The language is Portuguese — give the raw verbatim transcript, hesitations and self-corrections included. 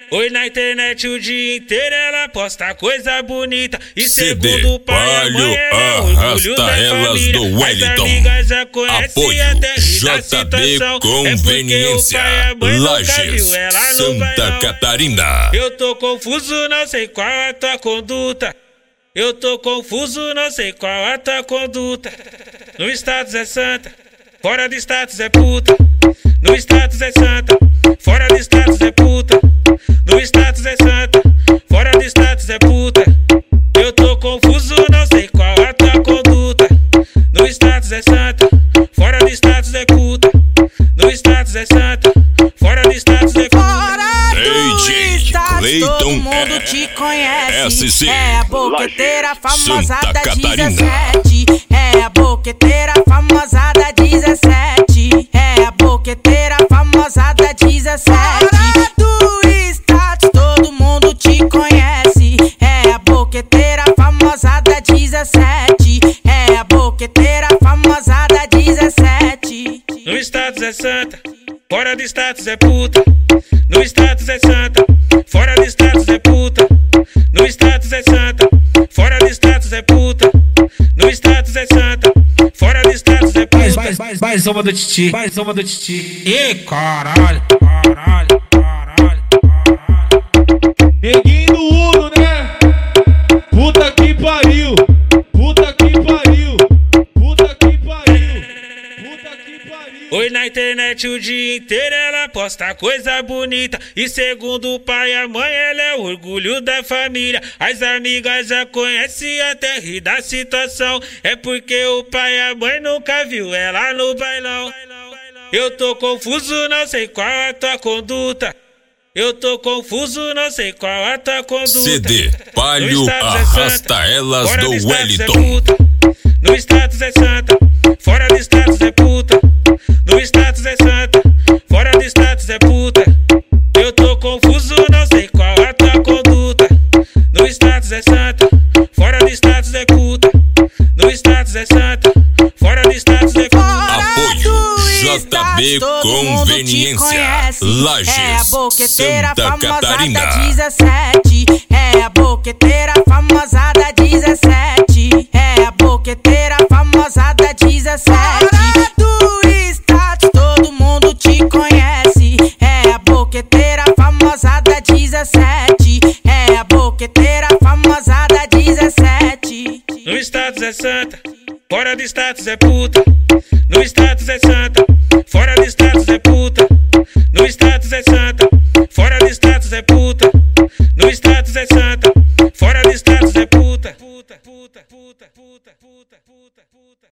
Oi, na internet o dia inteiro ela posta coisa bonita. E segundo o pai e a mãe ela é orgulho da família. As amigas já conhecem até rir da situação. É porque o pai e a mãe nunca viu ela no Santa Catarina. Eu tô confuso, não sei qual a tua conduta. Eu tô confuso, não sei qual a tua conduta. No status é santa, fora de status é puta. No status é santa, fora de status é puta. No status é santa, fora de status é puta. Eu tô confuso, não sei qual a tua conduta. No status é santa, fora de status é puta. No status é santa, fora de status é puta. D J Todo mundo te conhece. S C É a boqueteira famosa Santa da Catarina. dezessete. É a boqueteira famosa da dezessete. É a boqueteira famosa da dezessete. Do status todo mundo te conhece. É a boqueteira famosa da dezessete. É a boqueteira famosa da dezessete. No status é santa, fora de status é puta. No status é santa, fora de status é puta. No status é santa, fora de status é puta. No status é santa, fora de status é puta. Mais, mais, mais uma do Titi, mais uma do Titi. E caralho, caralho, caralho, caralho. Neguinho do Uno, né? Puta que pariu, puta que pariu, puta que pariu, puta que pariu. Oi, na internet o dia inteiro ela posta coisa bonita. E segundo o pai e a mãe ela é orgulho da família. As amigas já conhecem até rir da situação. É porque o pai e a mãe nunca viu ela no bailão. Eu tô confuso, não sei qual a tua conduta. Eu tô confuso, não sei qual a tua conduta. C D Palio No status é Arrasta santa, Elas fora do de status é Wellington. puta. No status é santa, fora de status é puta. No status é santa, fora de status é puta. Eu tô confuso, não sei qual a tua conduta. No status é santa, fora de status é puta. No status é santa, fora de status é puta. Apoio J B Conveniência, Lages, É a boqueteira Santa famosa Catarina. da dezessete. É a boqueteira famosa da dezessete. É a boqueteira famosa da dezessete. Do status todo mundo te conhece. É a boqueteira famosa da dezessete. É a boqueteira famosa da dezessete. No status é santa, fora de status é puta. No status é santa, fora de status é puta. No status é santa, fora de status é puta. No status é santa, fora de status é puta. Puta, puta, puta, puta, puta, puta, puta.